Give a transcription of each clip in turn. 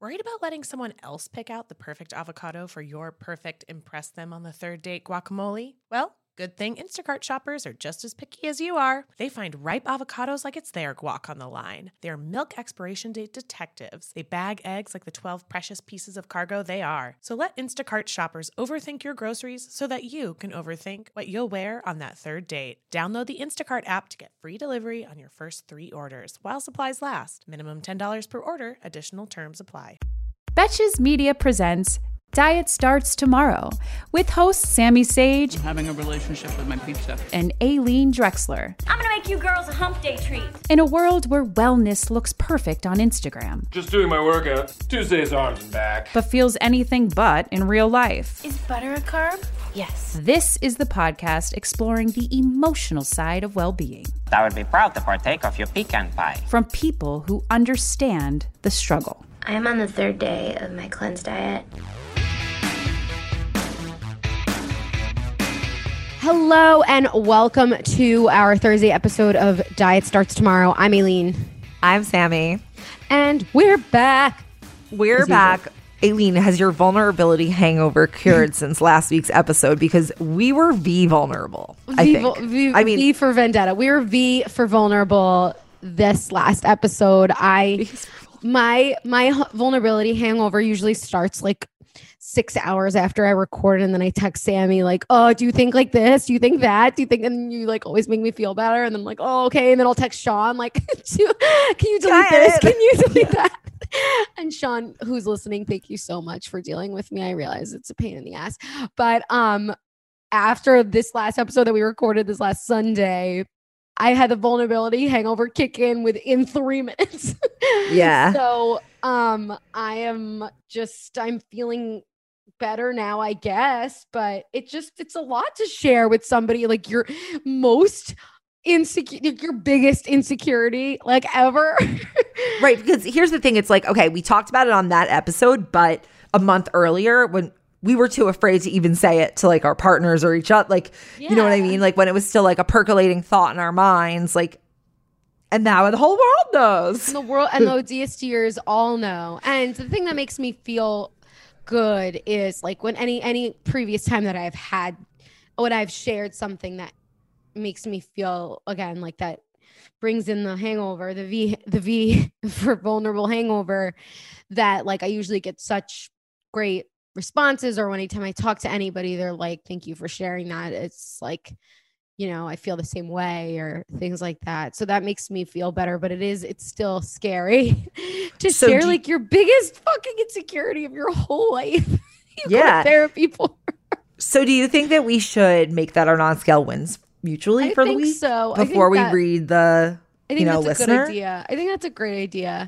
Worried about letting someone else pick out the perfect avocado for your perfect impress them on the third date guacamole? Well, good thing Instacart shoppers are just as picky as you are. They find ripe avocados like it's their guac on the line. They're milk expiration date detectives. They bag eggs like the 12 precious pieces of cargo they are. So let Instacart shoppers overthink your groceries so that you can overthink what you'll wear on that third date. Download the Instacart app to get free delivery on your first 3 orders while supplies last. Minimum $10 per order. Additional terms apply. Betches Media presents Diet Starts Tomorrow with hosts Sammy Sage. I'm having a relationship with my pizza. And Aileen Drexler. I'm gonna make you girls a hump day treat. In a world where wellness looks perfect on Instagram. Just doing my workout. Tuesday's arms and back. But feels anything but in real life. Is butter a carb? Yes. This is the podcast exploring the emotional side of well-being. I would be proud to partake of your pecan pie. From people who understand the struggle. I am on the 3rd day of my cleanse diet. Hello and welcome to our Thursday episode of Diet Starts Tomorrow. I'm Aileen. I'm Sammy. And we're back. We're back. Aileen, has your vulnerability hangover cured since last week's episode? Because we were V vulnerable, V for vendetta. We were V for vulnerable this last episode. My vulnerability hangover usually starts like 6 hours after I record, and then I text Sammy like, oh, do you think like this? Do you think that? Do you think? And you like always make me feel better. And then I'm like, oh, okay. And then I'll text Sean like, can you delete this? Can you delete that? And Sean, who's listening, thank you so much for dealing with me. I realize it's a pain in the ass. But after this last episode that we recorded this last Sunday, I had the vulnerability hangover kick in within 3 minutes. Yeah. So I'm feeling better now, I guess, but it's a lot to share with somebody like your most insecure, your biggest insecurity like ever. Right. Because here's the thing. It's like, okay, we talked about it on that episode, but a month earlier when we were too afraid to even say it to like our partners or each other. Like, You know what I mean? Like when it was still like a percolating thought in our minds, like, and now the whole world knows. The world and the DSTers all know. And the thing that makes me feel good is like when any previous time that I've had, when I've shared something that makes me feel again like that brings in the hangover, the V for vulnerable hangover, that like I usually get such great responses, or anytime I talk to anybody, they're like, thank you for sharing that. It's like, you know, I feel the same way or things like that. So that makes me feel better, but it's still scary to share like your biggest fucking insecurity of your whole life. You go to therapy for. So do you think that we should make that our non-scale wins mutually for the week? So. Before we read the, listener? That's a good idea. I think that's a great idea.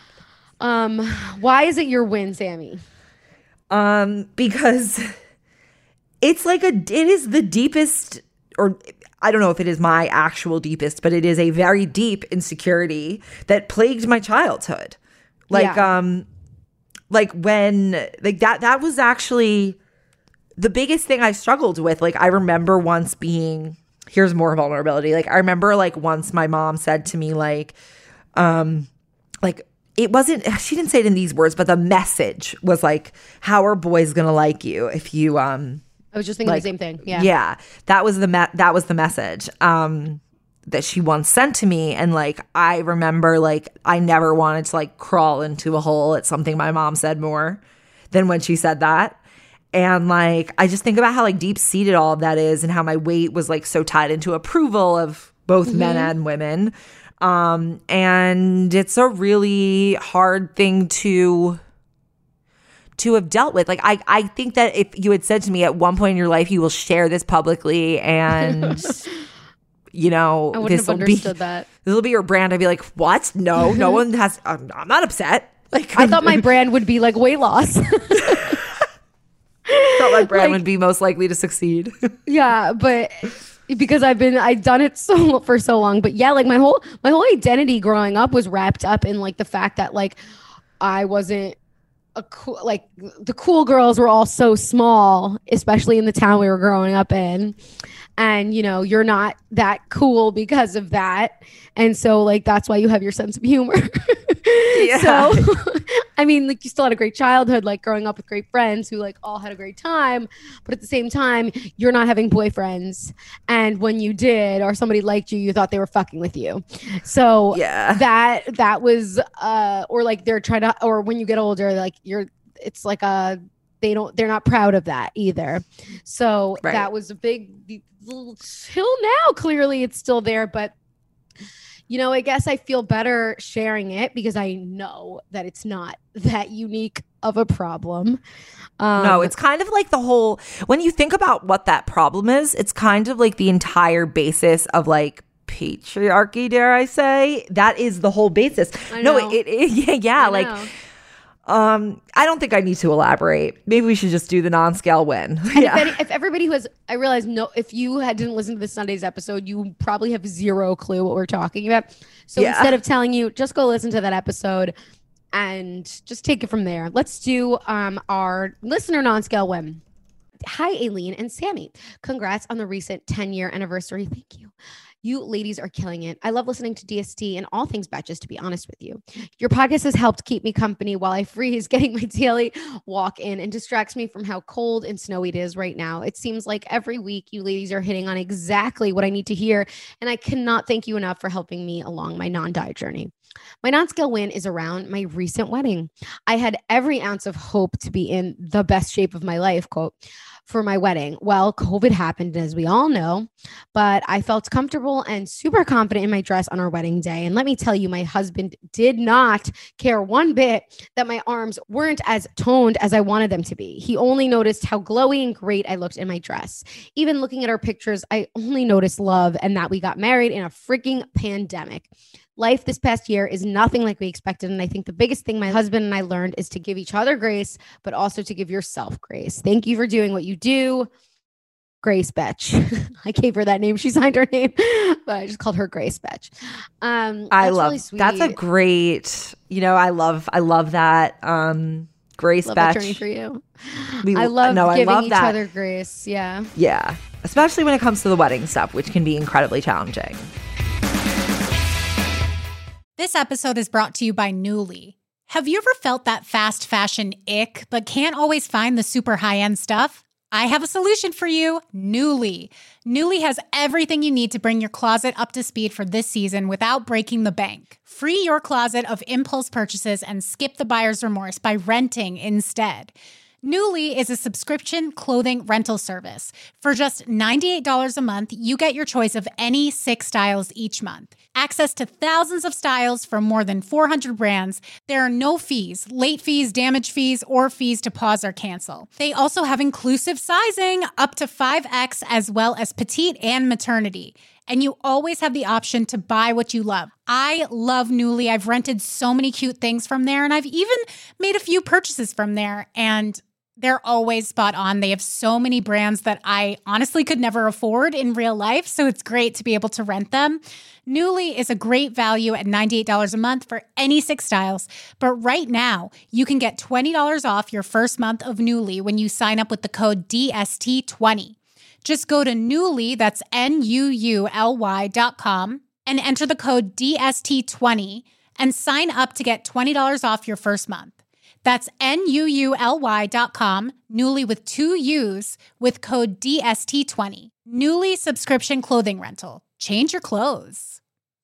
Why is it your win, Sammy? Because it's like it is the deepest, or I don't know if it is my actual deepest, but it is a very deep insecurity that plagued my childhood. Like when like that was actually the biggest thing I struggled with. Like I remember once being, here's more vulnerability. Like I remember like once my mom said to me like it wasn't, she didn't say it in these words, but the message was like, how are boys gonna like you if you I was just thinking the same thing. Yeah. Yeah. That was the message that she once sent to me. And like I remember like I never wanted to like crawl into a hole at something my mom said more than when she said that. And like I just think about how like deep seated all of that is, and how my weight was like so tied into approval of both men and women. And it's a really hard thing to have dealt with. Like, I think that if you had said to me at one point in your life, you will share this publicly and, I wouldn't have understood that. This will be your brand. I'd be like, what? No one has, I'm not upset. Like, I thought my brand would be like weight loss. Thought my brand would be most likely to succeed. Yeah, but because I've done it for so long. But yeah, like my whole identity growing up was wrapped up in like the fact that like I wasn't a cool, like the cool girls were all so small, especially in the town we were growing up in. And, you're not that cool because of that. And so like, that's why you have your sense of humor. Yeah. So, I mean, like, you still had a great childhood, like growing up with great friends who like all had a great time. But at the same time, you're not having boyfriends. And when you did, or somebody liked you, you thought they were fucking with you. So Yeah. that was, or like they're trying to, or when you get older, like it's like they're not proud of that either. So Right. that was a big, till now, clearly it's still there, but you know, I guess I feel better sharing it because I know that it's not that unique of a problem. No, it's kind of like the whole, when you think about what that problem is, it's kind of like the entire basis of like patriarchy, dare I say. That is the whole basis. I No, know. yeah, I like, know. I don't think I need to elaborate. Maybe we should just do the non-scale win. And Yeah. if everybody who has, I realize, if you didn't listen to this Sunday's episode, you probably have zero clue what we're talking about. So Yeah. instead of telling you, just go listen to that episode and just take it from there. Let's do our listener non-scale win. Hi, Aileen and Sammy. Congrats on the recent 10-year anniversary. Thank you. You ladies are killing it. I love listening to DST and all things Betches, to be honest with you. Your podcast has helped keep me company while I freeze getting my daily walk in and distracts me from how cold and snowy it is right now. It seems like every week you ladies are hitting on exactly what I need to hear, and I cannot thank you enough for helping me along my non-diet journey. My non-scale win is around my recent wedding. I had every ounce of hope to be in the best shape of my life, quote, for my wedding. Well, COVID happened, as we all know, but I felt comfortable and super confident in my dress on our wedding day. And let me tell you, my husband did not care one bit that my arms weren't as toned as I wanted them to be. He only noticed how glowy and great I looked in my dress. Even looking at our pictures, I only noticed love and that we got married in a freaking pandemic. Life this past year is nothing like we expected. And I think the biggest thing my husband and I learned is to give each other grace, but also to give yourself grace. Thank you for doing what you do. Grace Betch. I gave her that name. She signed her name, but I just called her Grace Betch. I love, really sweet. that's a great, I love that. Grace love Betch. that journey for you. I love giving each that. other grace. Yeah. Yeah. Especially when it comes to the wedding stuff, which can be incredibly challenging. This episode is brought to you by Nuuly. Have you ever felt that fast fashion ick, but can't always find the super high-end stuff? I have a solution for you, Nuuly. Nuuly has everything you need to bring your closet up to speed for this season without breaking the bank. Free your closet of impulse purchases and skip the buyer's remorse by renting instead. Nuuly is a subscription clothing rental service. For just $98 a month, you get your choice of any 6 styles each month. Access to thousands of styles from more than 400 brands. There are no fees, late fees, damage fees, or fees to pause or cancel. They also have inclusive sizing up to 5X as well as petite and maternity. And you always have the option to buy what you love. I love Nuuly. I've rented so many cute things from there, and I've even made a few purchases from there, and they're always spot on. They have so many brands that I honestly could never afford in real life, so it's great to be able to rent them. Nuuly is a great value at $98 a month for any 6 styles, but right now you can get $20 off your first month of Nuuly when you sign up with the code DST20. Just go to Nuuly, that's NUULY.com, and enter the code DST20 and sign up to get $20 off your first month. That's NUULY.com, Nuuly with 2 U's, with code DST20. Nuuly subscription clothing rental. Change your clothes.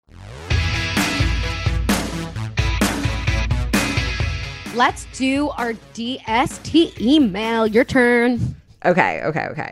Let's do our DST email. Your turn. Okay.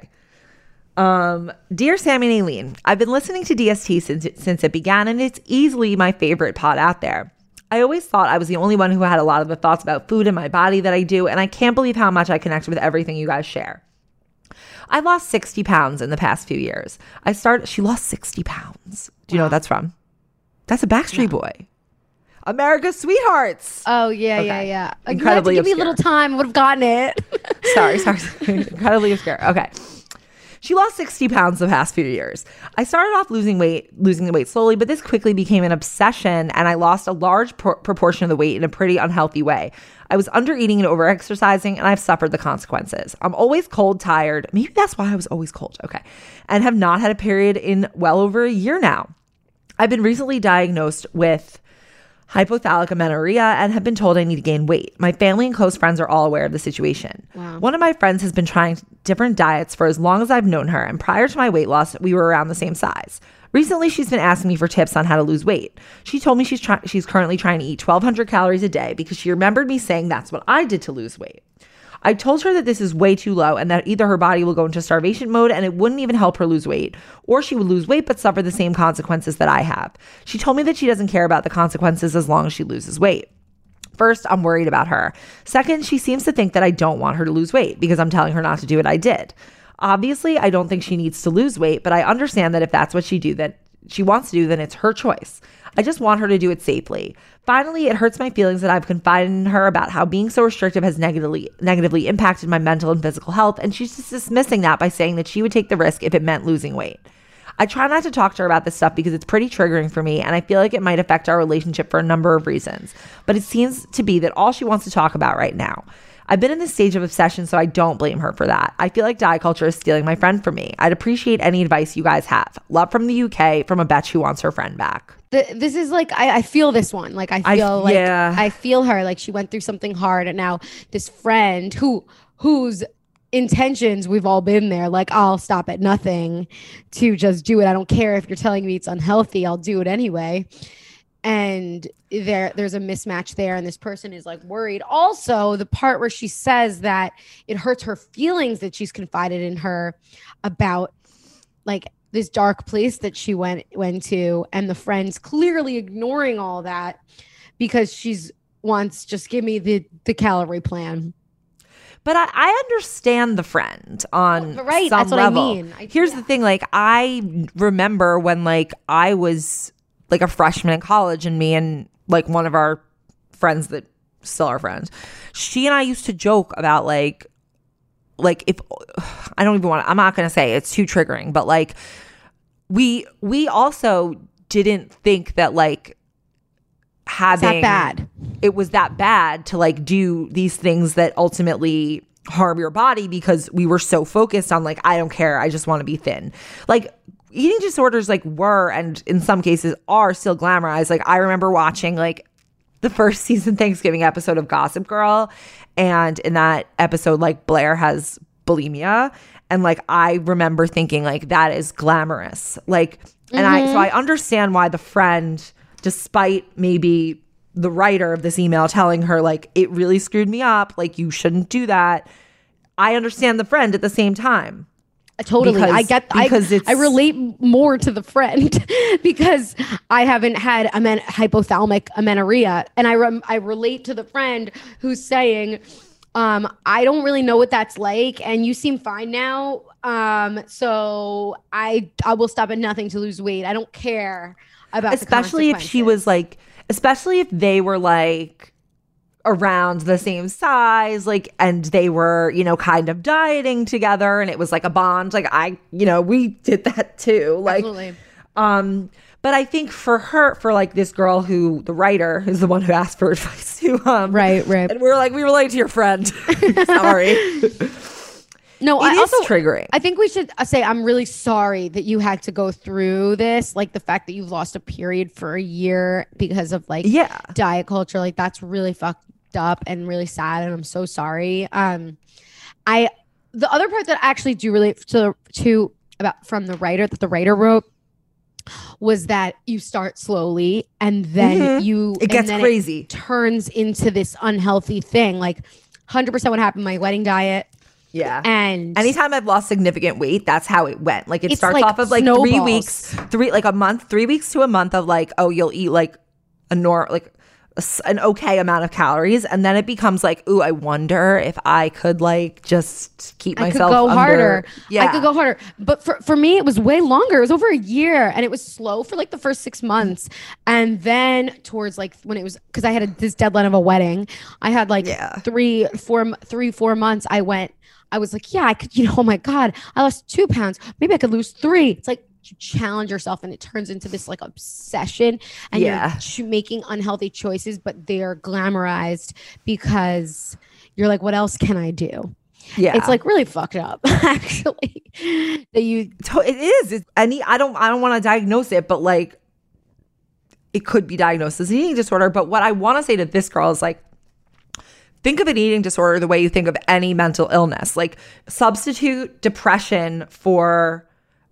Dear Sammy and Aileen, I've been listening to DST since it began, and it's easily my favorite pod out there. I always thought I was the only one who had a lot of the thoughts about food and my body that I do, and I can't believe how much I connect with everything you guys share. I lost 60 pounds in the past few years. She lost 60 pounds. Do you know what that's from? That's a Backstreet Boy. America's Sweethearts. Oh, yeah, Okay. yeah. Incredibly you had to give me a obscure. little time. I would have gotten it. Sorry. Incredibly obscure. Okay. She lost 60 pounds the past few years. I started off losing the weight slowly, but this quickly became an obsession, and I lost a large proportion of the weight in a pretty unhealthy way. I was under-eating and over-exercising, and I've suffered the consequences. I'm always cold, tired. Maybe that's why I was always cold. Okay. And have not had a period in well over a year now. I've been recently diagnosed with hypothalamic amenorrhea, and have been told I need to gain weight. My family and close friends are all aware of the situation. Wow. One of my friends has been trying different diets for as long as I've known her, and prior to my weight loss, we were around the same size. Recently, she's been asking me for tips on how to lose weight. She told me she's currently trying to eat 1,200 calories a day because she remembered me saying that's what I did to lose weight. I told her that this is way too low and that either her body will go into starvation mode and it wouldn't even help her lose weight, or she would lose weight but suffer the same consequences that I have. She told me that she doesn't care about the consequences as long as she loses weight. First, I'm worried about her. Second, she seems to think that I don't want her to lose weight because I'm telling her not to do what I did. Obviously, I don't think she needs to lose weight, but I understand that if that's what she wants to do, then it's her choice. I just want her to do it safely. Finally, it hurts my feelings that I've confided in her about how being so restrictive has negatively impacted my mental and physical health, and she's just dismissing that by saying that she would take the risk if it meant losing weight. I try not to talk to her about this stuff because it's pretty triggering for me, and I feel like it might affect our relationship for a number of reasons. But it seems to be that all she wants to talk about right now. I've been in this stage of obsession, so I don't blame her for that. I feel like diet culture is stealing my friend from me. I'd appreciate any advice you guys have. Love from the UK, from a bitch who wants her friend back. This is like, I feel this one. Like, I feel her. Like, she went through something hard, and now this friend whose intentions, we've all been there. Like, I'll stop at nothing to just do it. I don't care if you're telling me it's unhealthy. I'll do it anyway. And there's a mismatch there, and this person is like worried. Also, the part where she says that it hurts her feelings that she's confided in her about like this dark place that she went to, and the friends clearly ignoring all that because she's wants just give me the calorie plan. But I understand the friend on right. some That's what level. I mean. Here's the thing, like, I remember when like I was like a freshman in college, and me and like one of our friends that still are friends, she and I used to joke about like if I don't even want to, I'm not going to say it's too triggering, but like we also didn't think that like having it was that bad to like do these things that ultimately harm your body, because we were so focused on like, I don't care, I just want to be thin. Like, eating disorders like were, and in some cases are, still glamorized. Like, I remember watching like the first season Thanksgiving episode of Gossip Girl, and in that episode like Blair has bulimia, and like I remember thinking like that is glamorous. Like, and I understand why the friend, despite maybe the writer of this email telling her like it really screwed me up, like you shouldn't do that, I understand the friend at the same time. Totally. I relate more to the friend because I haven't had hypothalamic amenorrhea, and I relate to the friend who's saying, I don't really know what that's like, and you seem fine now. So I will stop at nothing to lose weight. I don't care about especially if she was like, especially if they were like around the same size, like, and they were, you know, kind of dieting together, and it was like a bond. Like, we did that too. Like, absolutely. But I think for her, for like this girl who, the writer, is the one who asked for advice to, right. And we're like, we relate to your friend. Sorry. No, it is triggering. I think we should say, I'm really sorry that you had to go through this. Like, the fact that you've lost a period for a year because of like diet culture, like that's really fucked up and really sad, and I'm so sorry. The other part that I actually do relate to about from the writer, that the writer wrote, was that you start slowly, and then it gets crazy. It turns into this unhealthy thing. Like 100% what happened, my wedding diet. Yeah. And anytime I've lost significant weight, that's how it went. Like, it starts like off of like snowballs. 3 weeks, 3 weeks to a month of like, oh, you'll eat like an okay amount of calories, and then it becomes like, ooh, I wonder if I could like just keep myself I could go harder. Yeah, I could go harder. But for me, it was way longer. It was over a year, and it was slow for like the first 6 months, and then towards like when it was, because I had this deadline of a wedding, I had like 4 months. I was like, yeah, I could. Oh my god, I lost 2 pounds. Maybe I could lose 3. It's like, you challenge yourself, and it turns into this like obsession, and you're making unhealthy choices, but they're glamorized because you're like, what else can I do? Yeah, it's like really fucked up, actually. That you, it is. I don't want to diagnose it, but like, it could be diagnosed as an eating disorder. But what I want to say to this girl is like, think of an eating disorder the way you think of any mental illness. Like substitute depression for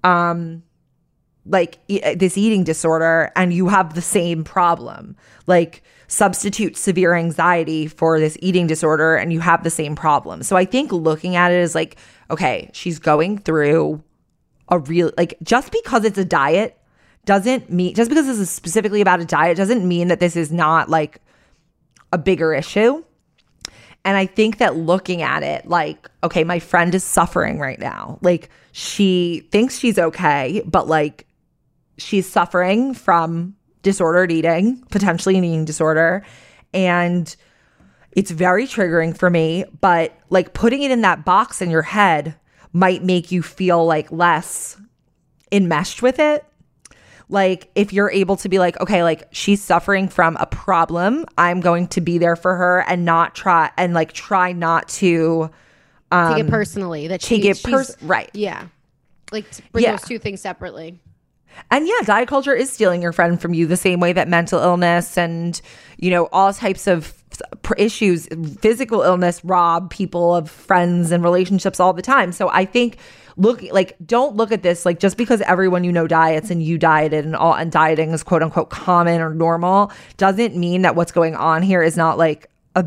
this eating disorder and you have the same problem. Like substitute severe anxiety for this eating disorder and you have the same problem. So I think looking at it is like, okay, she's going through a real, like, just because it's a diet doesn't mean, just because this is specifically about a diet doesn't mean that this is not like a bigger issue. And I think that looking at it like, okay, my friend is suffering right now. Like she thinks she's okay, but like she's suffering from disordered eating, potentially an eating disorder. And it's very triggering for me, but like putting it in that box in your head might make you feel like less enmeshed with it. Like if you're able to be like, okay, like she's suffering from a problem, I'm going to be there for her and not try not to take it personally. That she's right. Yeah. Like to bring those two things separately. And yeah, diet culture is stealing your friend from you the same way that mental illness and, you know, all types of issues, physical illness rob people of friends and relationships all the time. So I think don't look at this like just because everyone you know diets and you dieted and dieting is quote unquote common or normal doesn't mean that what's going on here is not like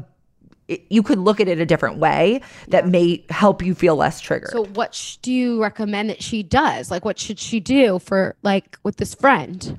you could look at it a different way that may help you feel less triggered. So what do you recommend that she does? Like what should she do for like with this friend?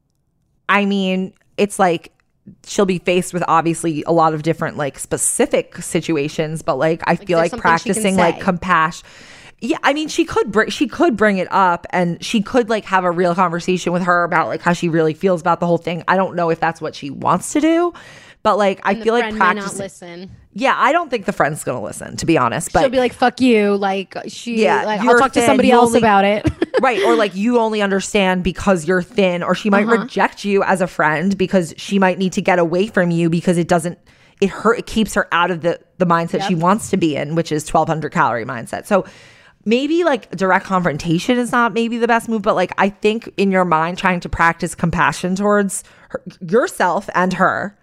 I mean, it's like she'll be faced with obviously a lot of different like specific situations, but like I feel like practicing like compassion. Yeah, I mean, she could bring it up and she could like have a real conversation with her about like how she really feels about the whole thing. I don't know if that's what she wants to do, but like I feel like practicing. May not listen. Yeah, I don't think the friend's gonna listen, to be honest. But she'll be like, "Fuck you!" Like I'll talk to somebody else about it. Right, or like you only understand because you're thin, or she might reject you as a friend because she might need to get away from you because it keeps her out of the mindset she wants to be in, which is 1,200 calorie mindset. So maybe like direct confrontation is not maybe the best move, but like I think in your mind trying to practice compassion towards yourself and her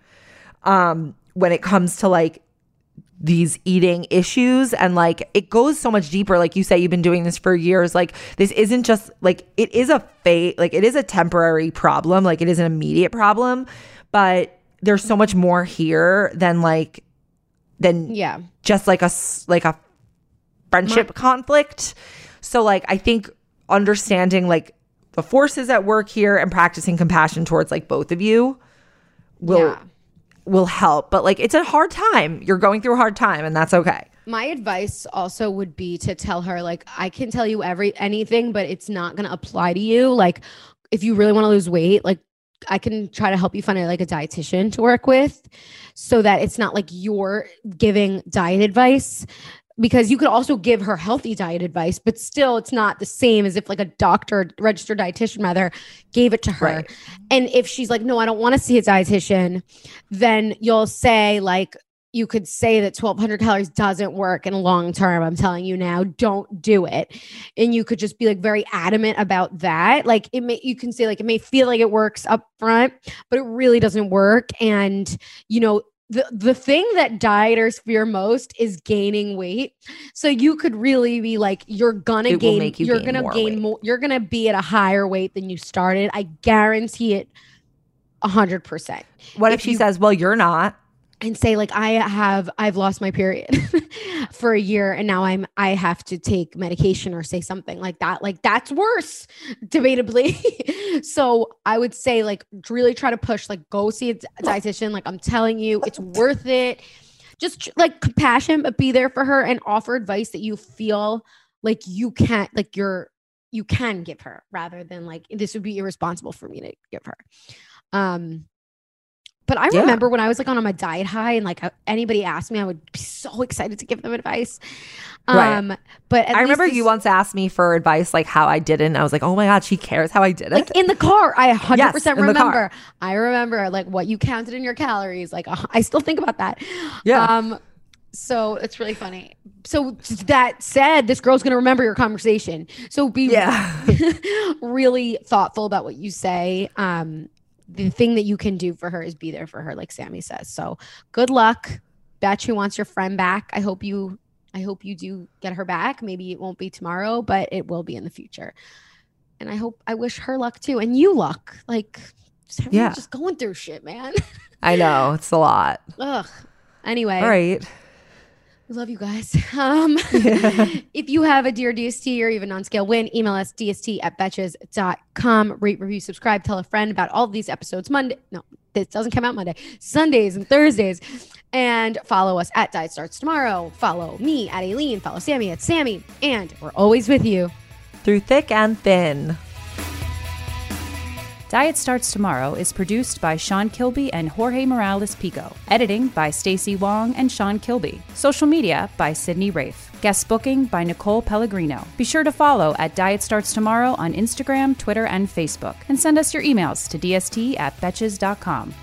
when it comes to like these eating issues, and like it goes so much deeper. Like you say, you've been doing this for years. Like this isn't just like it is a temporary problem. Like it is an immediate problem, but there's so much more here than just like a friendship conflict. So like I think understanding like the forces at work here and practicing compassion towards like both of you will help. But like it's a hard time. You're going through a hard time and that's okay. My advice also would be to tell her like I can tell you anything, but it's not going to apply to you. Like if you really want to lose weight, like I can try to help you find like a dietitian to work with so that it's not like you're giving diet advice. Because you could also give her healthy diet advice, but still it's not the same as if like a doctor, registered dietitian rather, gave it to her. Right. And if she's like, no, I don't want to see a dietitian, then you'll say like, you could say that 1,200 calories doesn't work in long term. I'm telling you now, don't do it. And you could just be like very adamant about that. Like you can say like, it may feel like it works up front, but it really doesn't work. And you know, the thing that dieters fear most is gaining weight. So you could really be like, you're going to gain more. You're going to be at a higher weight than you started. I guarantee it 100%. What if she says, well, you're not? And say like, I've lost my period for a year and now I have to take medication or say something like that. Like that's worse, debatably. So I would say like really try to push, like go see a dietitian. Like I'm telling you, it's worth it. Just like compassion, but be there for her and offer advice that you feel like you can give her rather than like, this would be irresponsible for me to give her. But I remember when I was like on a diet high and like anybody asked me, I would be so excited to give them advice. Right. But I remember you once asked me for advice, like how I did it. And I was like, oh my God, she cares how I did it. Like in the car, I 100% remember. I remember like what you counted in your calories. Like I still think about that. Yeah. So it's really funny. So that said, this girl's going to remember your conversation. So be really thoughtful about what you say. the thing that you can do for her is be there for her, like Sammy says. So good luck. Betch, who wants your friend back. I hope you do get her back. Maybe it won't be tomorrow, but it will be in the future. And I wish her luck too. And you luck. Like, Sammy's just going through shit, man. I know. It's a lot. Ugh. Anyway. All right. We love you guys. If you have a Dear DST or even on-scale win, email us dst@betches.com. Rate, review, subscribe, tell a friend about all of these episodes this doesn't come out Monday, Sundays and Thursdays. And follow us at Diet Starts Tomorrow. Follow me at Aileen. Follow Sammy at Sammy. And we're always with you. Through thick and thin. Diet Starts Tomorrow is produced by Sean Kilby and Jorge Morales Pico. Editing by Stacey Wong and Sean Kilby. Social media by Sydney Rafe. Guest booking by Nicole Pellegrino. Be sure to follow at Diet Starts Tomorrow on Instagram, Twitter, and Facebook. And send us your emails to dst@betches.com.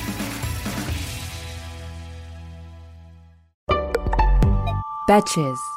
Betches.